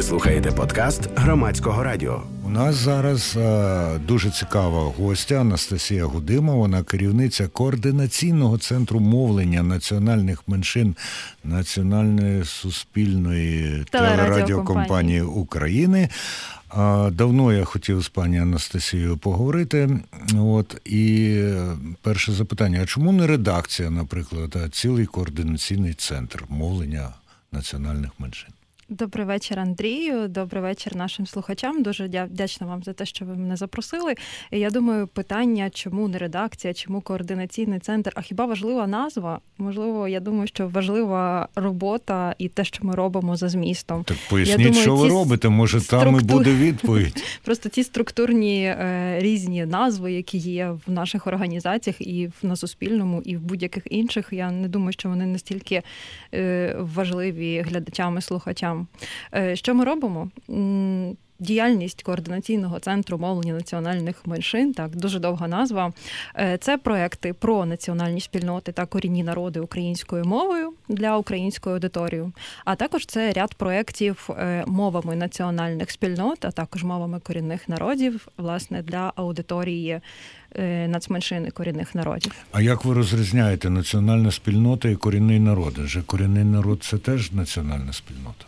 Ви слухаєте подкаст Громадського радіо. У нас зараз дуже цікава гостя Анастасія Гудима. Вона керівниця Координаційного центру мовлення національних меншин Національної суспільної телерадіокомпанії України. Давно я хотів з пані Анастасією поговорити. І перше запитання, а чому не редакція, наприклад, а цілий координаційний центр мовлення національних меншин? Добрий вечір, Андрію. Добрий вечір нашим слухачам. Дуже вдячна вам за те, що ви мене запросили. І я думаю, питання, чому не редакція, чому координаційний центр, а хіба важлива назва? Можливо, я думаю, що важлива робота і те, що ми робимо за змістом. Так поясніть, що ви робите, може там і буде відповідь. Просто ті структурні різні назви, які є в наших організаціях і на Суспільному, і в будь-яких інших, я не думаю, що вони настільки важливі глядачам і слухачам. Що ми робимо? Діяльність Координаційного центру мовлення національних меншин, так, дуже довга назва. Це проекти про національні спільноти та корінні народи українською мовою для української аудиторії. А також це ряд проєктів мовами національних спільнот, а також мовами корінних народів, власне, для аудиторії нацменшини корінних народів. А як ви розрізняєте національна спільнота і корінний народ? Адже корінний народ – це теж національна спільнота?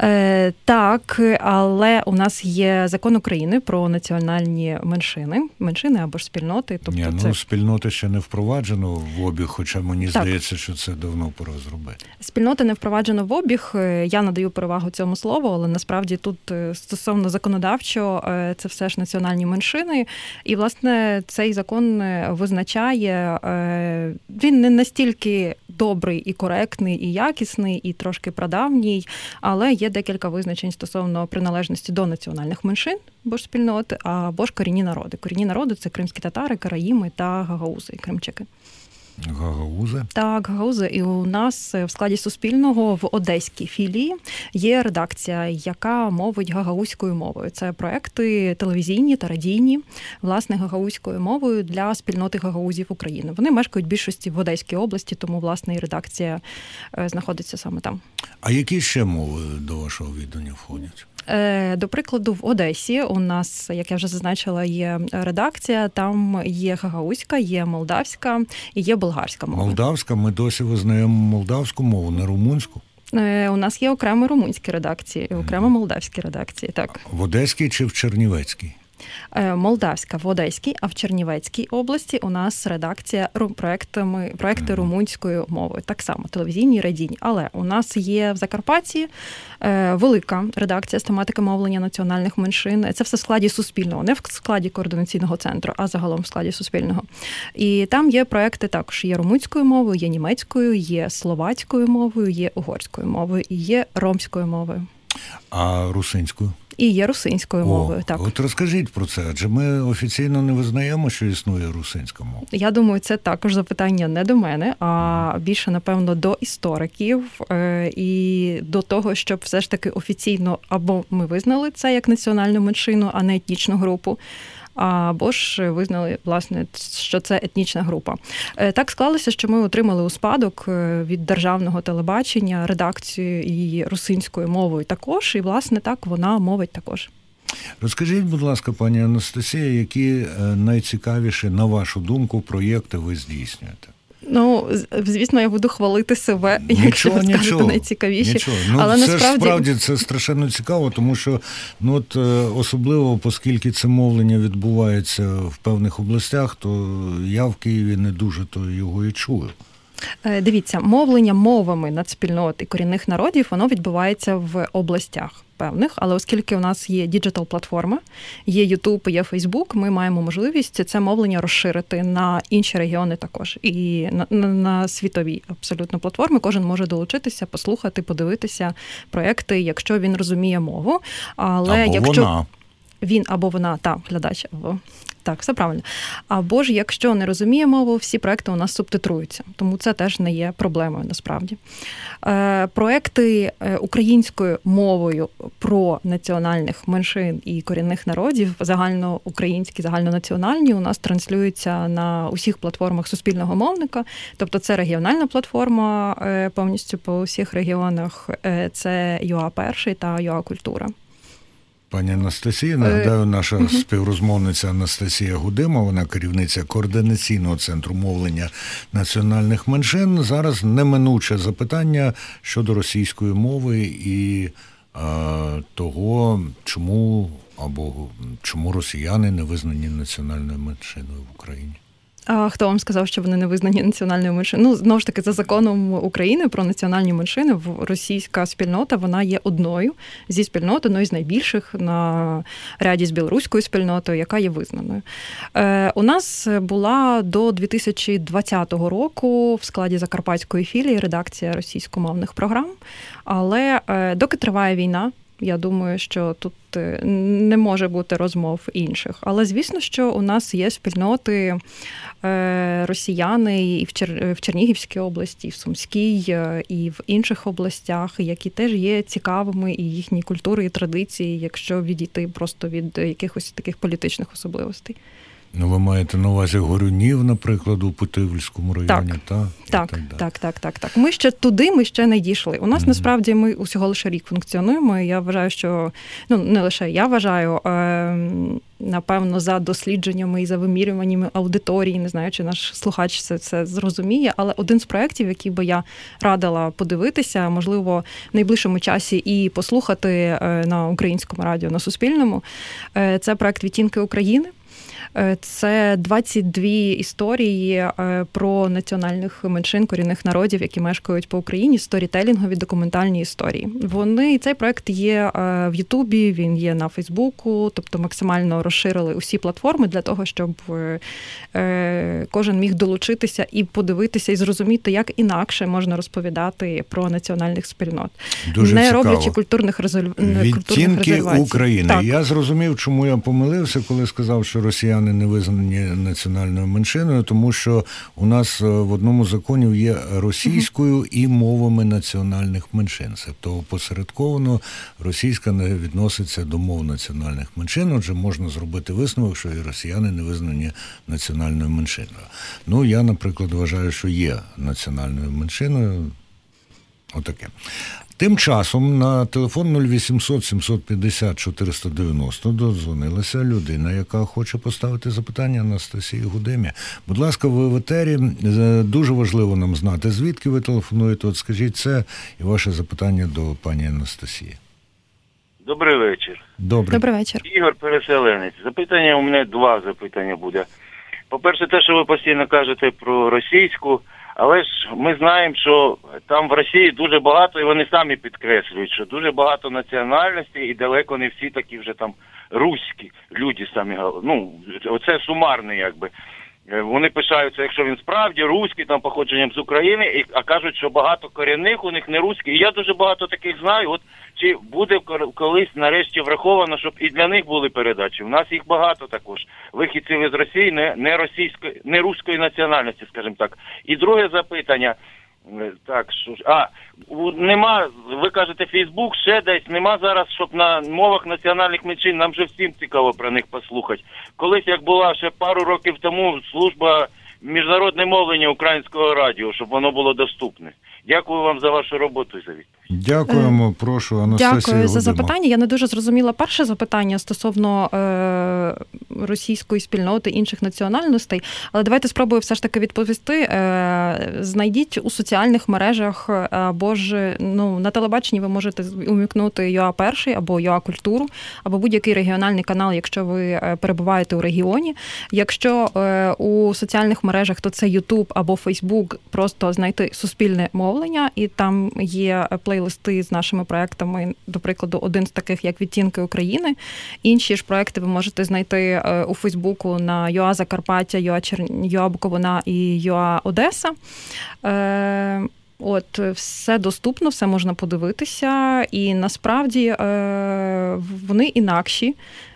Так, але у нас є закон України про національні меншини або ж спільноти. Тобто спільноти ще не впроваджено в обіг, хоча мені здається, що це давно пора зробити. Спільноти не впроваджено в обіг. Я надаю перевагу цьому слову, але насправді тут стосовно законодавчо це все ж національні меншини. І, власне, цей закон визначає, він не настільки добрий і коректний, і якісний, і трошки прадавній, але є декілька визначень стосовно приналежності до національних меншин, або ж спільнот, або ж корінні народи. Корінні народи – це кримські татари, караїми та гагаузи, кримчаки. Гагаузи? Так, гагаузи. І у нас в складі Суспільного в одеській філії є редакція, яка мовить гагаузькою мовою. Це проекти телевізійні та радійні, власне, гагаузькою мовою для спільноти гагаузів України. Вони мешкають в більшості в Одеській області, тому, власне, і редакція знаходиться саме там. А які ще мови до вашого відання входять? До прикладу, в Одесі у нас, як я вже зазначила, є редакція, там є гагаузька, є молдавська і є болгарська мова. Молдавська? Ми досі визнаємо молдавську мову, не румунську? У нас є окремі румунські редакції і окремо молдавські редакції, так. В Одеській чи в Чернівецькій? Молдавська в Одеській, а в Чернівецькій області у нас редакція проекти румунською мовою. Так само, телевізійні і радійні. Але у нас є в Закарпатті велика редакція з тематики мовлення національних меншин. Це все в складі Суспільного, не в складі Координаційного центру, а загалом в складі Суспільного. І там є проекти також. Є румунською мовою, є німецькою, є словацькою мовою, є угорською мовою і є ромською мовою. А русинською? І є русинською мовою, так. От розкажіть про це, адже ми офіційно не визнаємо, що існує русинська мова. Я думаю, це також запитання не до мене, а більше, напевно, до істориків і до того, щоб все ж таки офіційно або ми визнали це як національну меншину, а не етнічну групу, або ж визнали, власне, що це етнічна група. Так склалося, що ми отримали у спадок від державного телебачення редакцію і русинською мовою також, і, власне, так вона мовить також. Розкажіть, будь ласка, пані Анастасія, які найцікавіші, на вашу думку, проєкти ви здійснюєте? Звісно, я буду хвалити себе, якщо ви скажете найцікавіші. Але це насправді... справді це страшенно цікаво, тому що особливо, оскільки це мовлення відбувається в певних областях, то я в Києві не дуже то його і чую. Дивіться, мовлення мовами нацспільнот і корінних народів, воно відбувається в областях певних, але оскільки у нас є діджитал-платформа, є YouTube, є Facebook, ми маємо можливість це мовлення розширити на інші регіони також. І на світові абсолютно платформи кожен може долучитися, послухати, подивитися проекти, якщо він розуміє мову. Але або якщо... вона. він або вона, глядач, або так, все правильно. Або ж, якщо не розуміє мову, всі проекти у нас субтитруються. Тому це теж не є проблемою, насправді. Проекти українською мовою про національних меншин і корінних народів, загальноукраїнські, загальнонаціональні, у нас транслюються на усіх платформах суспільного мовника. Тобто це регіональна платформа повністю по всіх регіонах. Це ЮА-1 та ЮА-Культура. Пані Анастасія, нагадаю, наша співрозмовниця Анастасія Гудима, вона керівниця Координаційного центру мовлення національних меншин. Зараз неминуче запитання щодо російської мови і того, чому росіяни не визнані національною меншиною в Україні. А хто вам сказав, що вони не визнані національною меншиною? Знову ж таки, за законом України про національні меншини, російська спільнота, вона є одною зі спільнот, одною з найбільших на ряді з білоруською спільнотою, яка є визнаною. У нас була до 2020 року в складі Закарпатської філії редакція російськомовних програм, але доки триває війна, я думаю, що тут не може бути розмов інших. Але, звісно, що у нас є спільноти росіяни і в Чернігівській області, і в Сумській, і в інших областях, які теж є цікавими, і їхні культури, і традиції, якщо відійти просто від якихось таких політичних особливостей. Ну, ви маєте на увазі Горюнів, наприклад, у Путивльському районі, Так. Ми ще не дійшли. У нас, насправді, ми усього лише рік функціонуємо, і я вважаю, що, не лише я вважаю, напевно, за дослідженнями і за вимірюваннями аудиторії, не знаю, чи наш слухач це зрозуміє, але один з проєктів, який би я радила подивитися, можливо, в найближчому часі і послухати на українському радіо, на Суспільному, це проєкт «Відтінки України». Це 22 історії про національних меншин, корінних народів, які мешкають по Україні, сторітелінгові документальні історії. Цей проект є в Ютубі, він є на Фейсбуку, тобто максимально розширили усі платформи для того, щоб кожен міг долучитися і подивитися, і зрозуміти, як інакше можна розповідати про національних спільнот. Дуже не цікаво. Роблячи культурних резервацій. Відтінки України. Так. Я зрозумів, чому я помилився, коли сказав, що росіяни не визнані національною меншиною, тому що у нас в одному з законів є російською і мовами національних меншин. Тобто опосередковано російська не відноситься до мов національних меншин, отже, можна зробити висновок, що і росіяни не визнані національною меншиною. Я, наприклад, вважаю, що є національною меншиною. Отаке. Тим часом на телефон 0800 750 490 додзвонилася людина, яка хоче поставити запитання Анастасії Гудимі. Будь ласка, ви в етері. Дуже важливо нам знати, звідки ви телефонуєте. От скажіть це і ваше запитання до пані Анастасії. Добрий вечір. Добрий вечір. Ігор Переселенець. Запитання у мене два запитання буде. По-перше, те, що ви постійно кажете про російську, але ж ми знаємо, що там в Росії дуже багато, і вони самі підкреслюють, що дуже багато національностей, і далеко не всі такі вже там руські люди самі. Оце сумарне, якби. Вони пишаються, якщо він справді руський, там походженням з України, а кажуть, що багато корінних у них не руські. І я дуже багато таких знаю. От чи буде колись нарешті враховано, щоб і для них були передачі? У нас їх багато також. Вихідців із Росії не руської національності, скажімо так. І друге запитання. Так, нема, ви кажете, Фейсбук, ще десь, нема зараз, щоб на мовах національних меншин, нам же всім цікаво про них послухати. Колись, як була ще пару років тому служба міжнародне мовлення українського радіо, щоб воно було доступне. Дякую вам за вашу роботу і за відповідь. Дякуємо, прошу, Анастасія. Дякую за запитання. Я не дуже зрозуміла перше запитання стосовно російської спільноти, інших національностей, але давайте спробую все ж таки відповісти. Знайдіть у соціальних мережах або ж на телебаченні ви можете умікнути ЮА-1 або ЮА-Культуру, або будь-який регіональний канал, якщо ви перебуваєте у регіоні. Якщо у соціальних мережах, то це Ютуб або Фейсбук, просто знайти суспільне мовлення, і там є плейлисти з нашими проектами, до прикладу, один з таких, як «Відтінки України». Інші ж проекти ви можете знайти у Фейсбуку на ЮА Закарпаття, ЮА Буковина і ЮА Одеса. Все доступно, все можна подивитися, і насправді вони інакші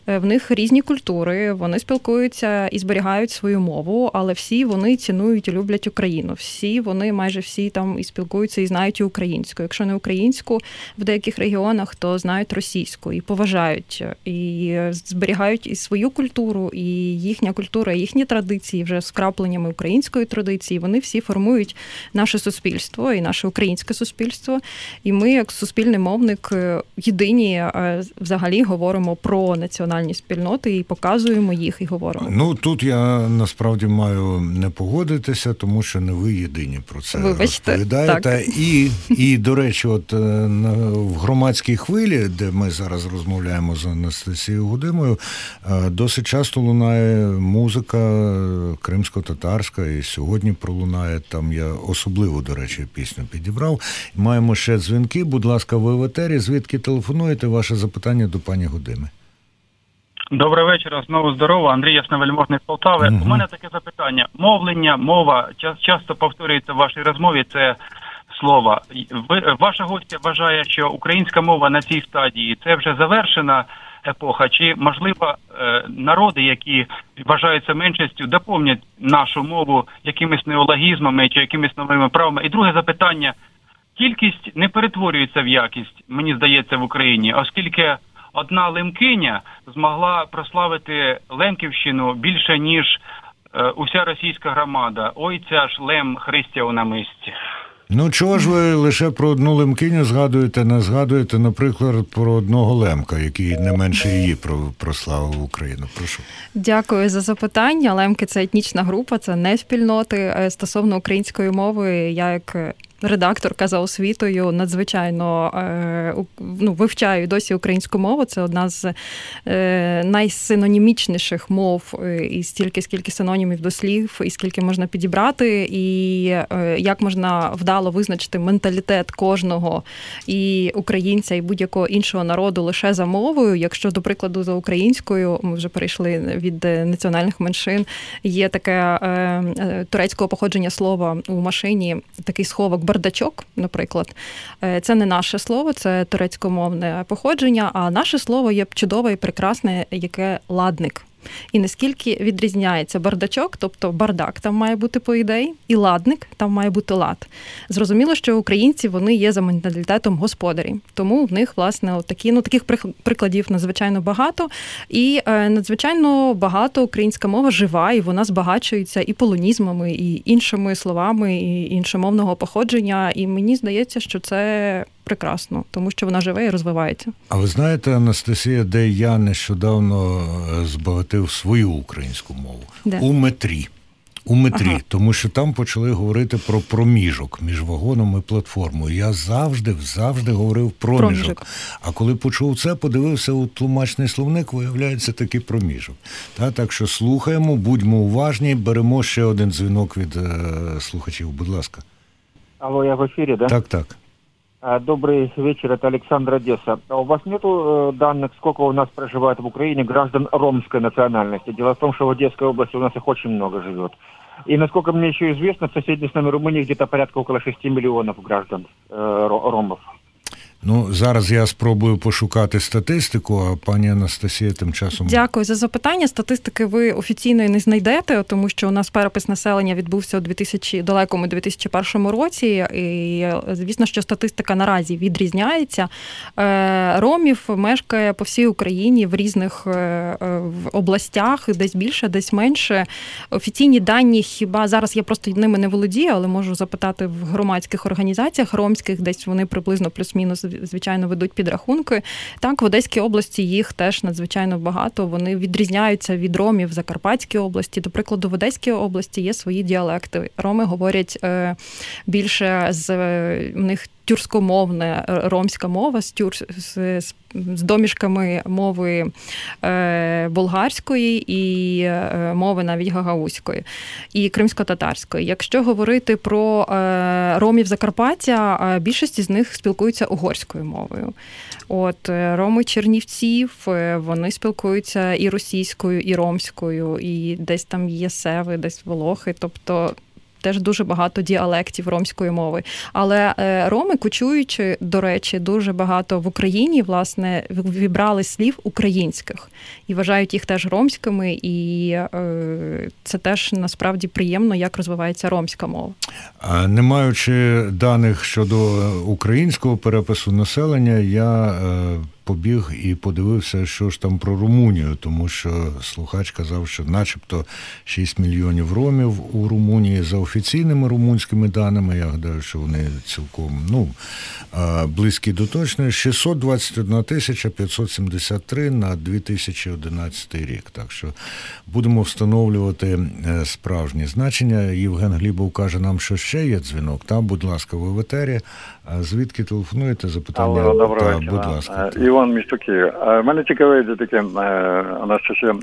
В них різні культури, вони спілкуються і зберігають свою мову, але всі вони цінують і люблять Україну. Вони майже всі там і спілкуються, і знають і українську. Якщо не українську в деяких регіонах, то знають російську і поважають, і зберігають і свою культуру, і їхня культура, і їхні традиції вже з вкрапленнями української традиції. Вони всі формують наше суспільство і наше українське суспільство. І ми, як суспільний мовник, єдині взагалі говоримо про національні спільноти і показуємо їх, і говоримо. Ну, тут я насправді маю не погодитися, тому що не ви єдині про це розповідаєте. Так. І, до речі, от в громадській хвилі, де ми зараз розмовляємо з Анастасією Гудимою, досить часто лунає музика кримсько-татарська, і сьогодні пролунає, там я особливу, до речі, пісню підібрав. Маємо ще дзвінки, будь ласка, ви в етері, звідки телефонуєте, ваше запитання до пані Гудими. Добрий вечір, знову здорово, Андрій Ясновельможний з Полтави. У мене таке запитання. Мовлення, мова часто повторюється в вашій розмові, це слово. Ваша гостя вважає, що українська мова на цій стадії – це вже завершена епоха, чи, можливо, народи, які вважаються меншістю, доповнять нашу мову якимись неологізмами чи якимись новими правами? І друге запитання. Кількість не перетворюється в якість, мені здається, в Україні, оскільки одна лемкиня змогла прославити Лемківщину більше, ніж уся російська громада. Ой, ця ж лем Христя у намисті. Ну, чого ж ви лише про одну лемкиню згадуєте, не згадуєте, наприклад, про одного лемка, який не менше її прославив Україну? Прошу. Дякую за запитання. Лемки – це етнічна група, це не спільноти. Стосовно української мови, я як редакторка за освітою надзвичайно вивчаю досі українську мову. Це одна з найсинонімічніших мов, і стільки, скільки синонімів до слів, і скільки можна підібрати, і як можна вдало визначити менталітет кожного і українця, і будь-якого іншого народу лише за мовою. Якщо, до прикладу, за українською, ми вже перейшли від національних меншин, є таке турецького походження слова у машині, такий сховок бардачок, наприклад. Це не наше слово, це турецькомовне походження, а наше слово є чудове і прекрасне, яке ладник. І наскільки відрізняється бардачок, тобто бардак там має бути по ідеї, і ладник там має бути лад. Зрозуміло, що українці, вони є за менталітетом господарі. Тому в них, власне, таких прикладів надзвичайно багато. І надзвичайно багато українська мова жива, і вона збагачується і полонізмами, і іншими словами, і іншомовного походження. І мені здається, що це прекрасно, тому що вона живе і розвивається. А ви знаєте, Анастасія, де я нещодавно збагатив свою українську мову? Де? У метрі. Ага. Тому що там почали говорити про проміжок між вагоном і платформою. Я завжди говорив проміжок. А коли почув це, подивився у тлумачний словник, виявляється такий проміжок. Так що слухаємо, будьмо уважні, беремо ще один дзвінок від слухачів, будь ласка. Алло, я в эфире, да? Так. Добрый вечер, это Александр, Одесса. А у вас нету данных, сколько у нас проживает в Украине граждан ромской национальности? Дело в том, что в Одесской области у нас их очень много живет. И, насколько мне еще известно, в соседней с нами Румынии где-то порядка около 6 миллионов граждан ромов. Ну, зараз я спробую пошукати статистику, а пані Анастасія тим часом... Дякую за запитання. Статистики ви офіційної не знайдете, тому що у нас перепис населення відбувся у далекому 2001 році, і, звісно, що статистика наразі відрізняється. Ромів мешкає по всій Україні в різних областях, десь більше, десь менше. Офіційні дані хіба... Зараз я просто ними не володію, але можу запитати в громадських організаціях ромських, десь вони приблизно плюс-мінус звичайно, ведуть підрахунки. Так, в Одеській області їх теж надзвичайно багато. Вони відрізняються від ромів в Закарпатській області. До прикладу, в Одеській області є свої діалекти. Роми говорять більше в них тюркськомовна ромська мова з домішками мови болгарської і мови навіть гагаузької і кримсько-татарської. Якщо говорити про ромів Закарпаття, більшість з них спілкуються угорською мовою. Роми Чернівців, вони спілкуються і російською, і ромською, і десь там є севи, десь волохи, тобто теж дуже багато діалектів ромської мови. Але роми, кочуючи, до речі, дуже багато в Україні, власне, вібрали слів українських і вважають їх теж ромськими, і це теж насправді приємно, як розвивається ромська мова. А не маючи даних щодо українського перепису населення, я побіг і подивився, що ж там про Румунію, тому що слухач казав, що начебто 6 мільйонів ромів у Румунії. За офіційними румунськими даними, я гадаю, що вони цілком близькі до точної, 621 573 на 2011 рік. Так що будемо встановлювати справжні значення. Євген Глібов каже нам, що ще є дзвінок. Та, будь ласка, ви в етері. Звідки телефонуєте? Запитання? Алло, доброго вечора. Будь ласка. Іван, місто Київ. Мене цікавить таке, Анастасія,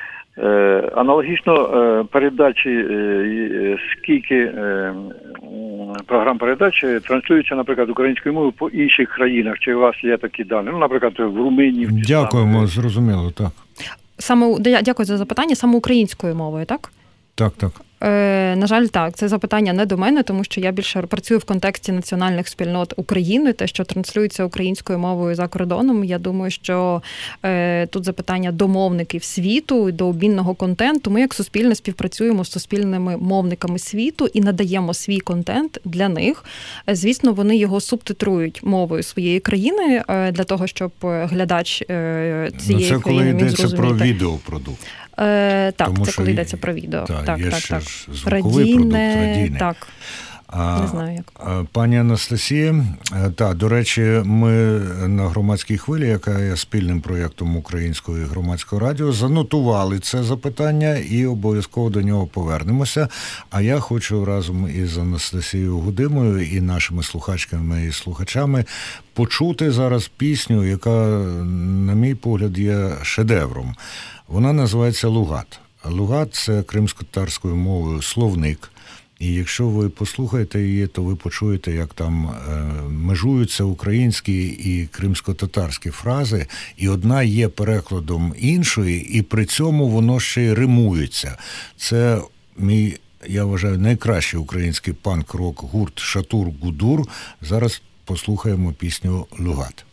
аналогічно передачі, скільки програм передачі транслюються, наприклад, українською мовою по інших країнах? Чи у вас є такі дані? Ну, наприклад, в Румунії. Дякуємо, зрозуміло, так. Дякую за запитання. Саме українською мовою, так? Так. На жаль, так. Це запитання не до мене, тому що я більше працюю в контексті національних спільнот України, те, що транслюється українською мовою за кордоном. Я думаю, що тут запитання до мовників світу, до обмінного контенту. Ми як суспільне співпрацюємо з суспільними мовниками світу і надаємо свій контент для них. Звісно, вони його субтитрують мовою своєї країни для того, щоб глядач цієї країни міг зрозуміти. Це коли йдеться про відеопродукт. Так, це коли йдеться про відео. Так. Звуковий продукт, радійний. Так. Не знаю, як. Пані Анастасія, до речі, ми на громадській хвилі, яка є спільним проєктом Українського і Громадського радіо, занотували це запитання і обов'язково до нього повернемося. А я хочу разом із Анастасією Гудимою і нашими слухачками і слухачами почути зараз пісню, яка, на мій погляд, є шедевром. Вона називається «Лугат». «Лугат» – це кримськотатарською мовою словник. І якщо ви послухаєте її, то ви почуєте, як там межуються українські і кримськотатарські фрази, і одна є перекладом іншої, і при цьому воно ще й римується. Це мій, я вважаю, найкращий український панк-рок гурт «Шатур Гудур». Зараз послухаємо пісню «Лугат».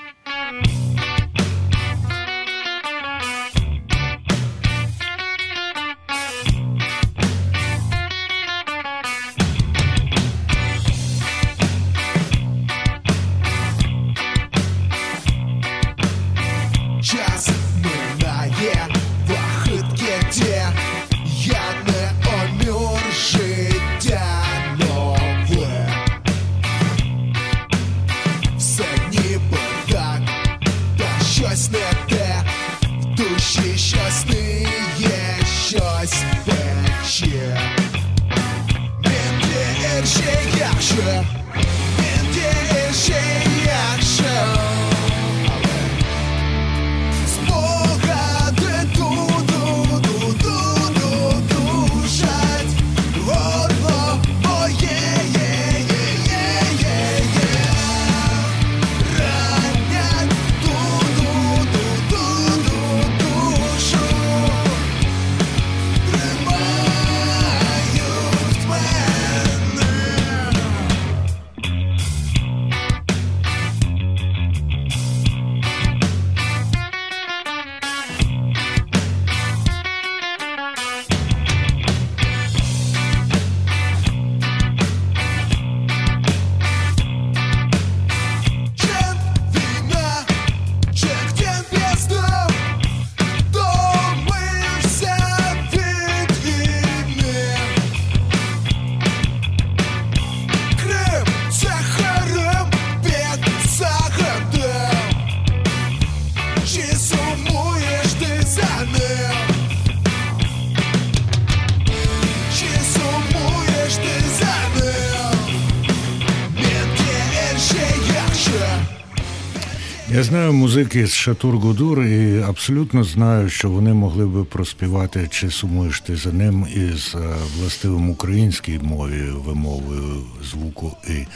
Я знаю музики з «Шатур Гудур» і абсолютно знаю, що вони могли би проспівати «Чи сумуєш ти за ним» із властивим українській мові, вимовою звуку «и».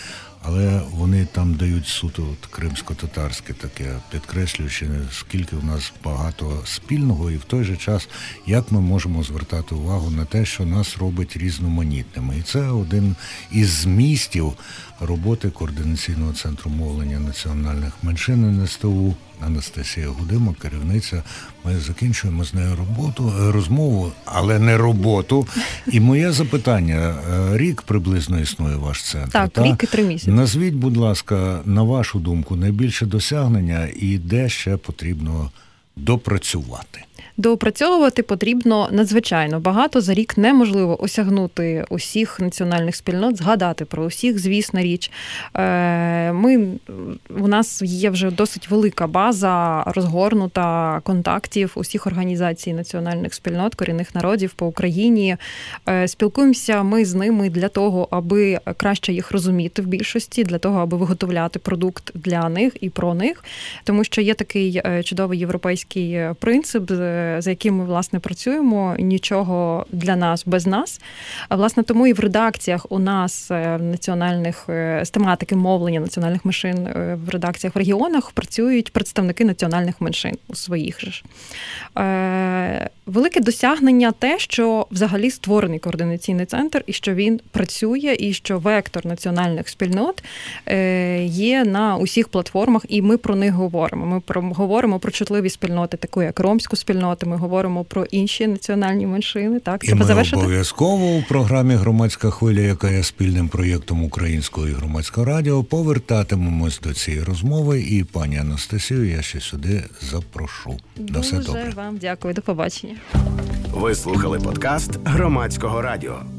але вони там дають суто кримсько-татарське таке, підкреслюючи, скільки в нас багато спільного, і в той же час, як ми можемо звертати увагу на те, що нас робить різноманітними. І це один із змістів роботи Координаційного центру мовлення національних меншин НСТУ. Анастасія Гудима, керівниця. Ми закінчуємо з нею розмову, але не роботу. І моє запитання. Рік приблизно існує ваш центр. Так, рік і 3 місяці. Назвіть, будь ласка, на вашу думку, найбільше досягнення і де ще потрібно допрацювати? Доопрацьовувати потрібно надзвичайно багато. За рік неможливо осягнути усіх національних спільнот, згадати про усіх, звісна річ. У нас є вже досить велика база розгорнута контактів усіх організацій національних спільнот, корінних народів по Україні. Спілкуємося ми з ними для того, аби краще їх розуміти в більшості, для того, аби виготовляти продукт для них і про них. Тому що є такий чудовий європейський принцип, за яким ми, власне, працюємо, нічого для нас без нас. Власне, тому і в редакціях у нас національних, з тематики мовлення національних меншин в редакціях в регіонах працюють представники національних меншин у своїх же ж. Велике досягнення те, що взагалі створений координаційний центр, і що він працює, і що вектор національних спільнот є на усіх платформах, і ми про них говоримо. Ми говоримо про чутливі спільноти, такі як ромську спільноту, ми говоримо про інші національні меншини. Так, і ми обов'язково у програмі «Громадська хвиля», яка є спільним проєктом Українського і Громадського радіо, повертатимемось до цієї розмови. І пані Анастасію я ще сюди запрошу. На все добре. Дуже вам дякую. До побачення. Ви слухали подкаст Громадського радіо.